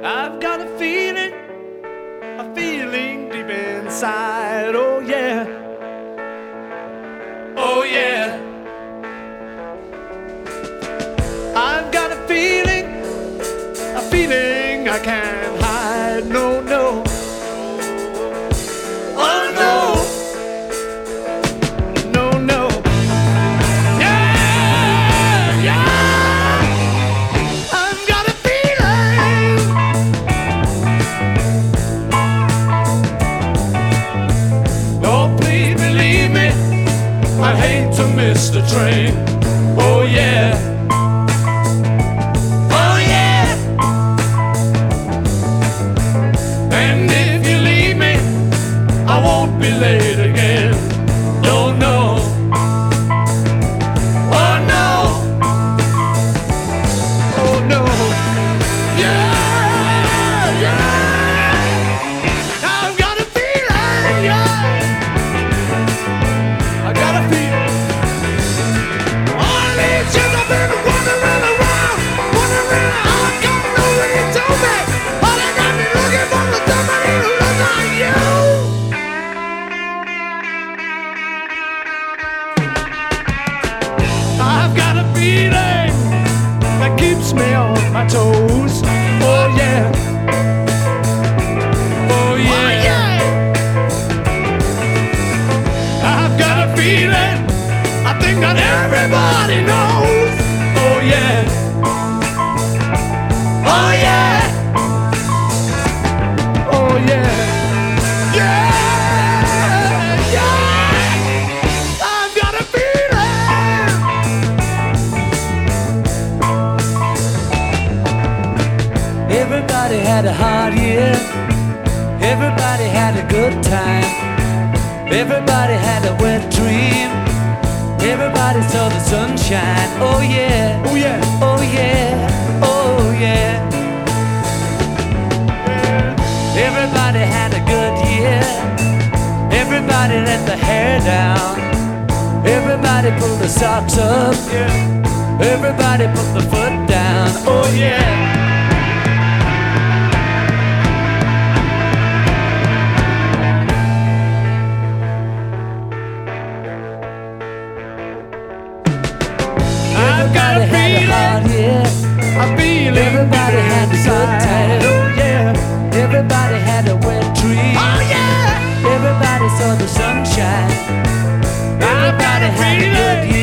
I've got a feeling deep inside. Oh yeah, oh yeah. I've got a feeling I can't hide. No, no. Oh no, no, no. Yeah, yeah. I've got a feeling. Oh, please believe me, I hate to miss the train. Oh yeah. Oh yeah. And if you leave me, I won't be late again. No, no. Oh no. Oh no. Yeah, yeah. I've got a feeling, yeah. I got a feeling. All these years I've been wandering around. I got nobody to me. All they got me looking for is somebody who looks like you. I've got a feeling that keeps me on my toes. Oh yeah. Oh yeah. I've got a feeling I think that everybody knows. Oh yeah. Oh yeah. Oh yeah. Yeah, yeah. I've got a feeling. Everybody had a hard year. Everybody had a good time. Everybody had a wet dream. Everybody saw the sunshine. Oh yeah. Oh yeah. Oh yeah. Oh yeah. Everybody had a good year. Everybody let the hair down. Everybody pulled the socks up. Yeah. Everybody put the foot down. Oh yeah. I've got a Everybody had a hard feeling, year. a feeling Everybody deep had a good inside. time. Oh yeah. Everybody had a wet dream. Oh yeah. Everybody saw the sunshine. I've got Everybody a had a good feeling.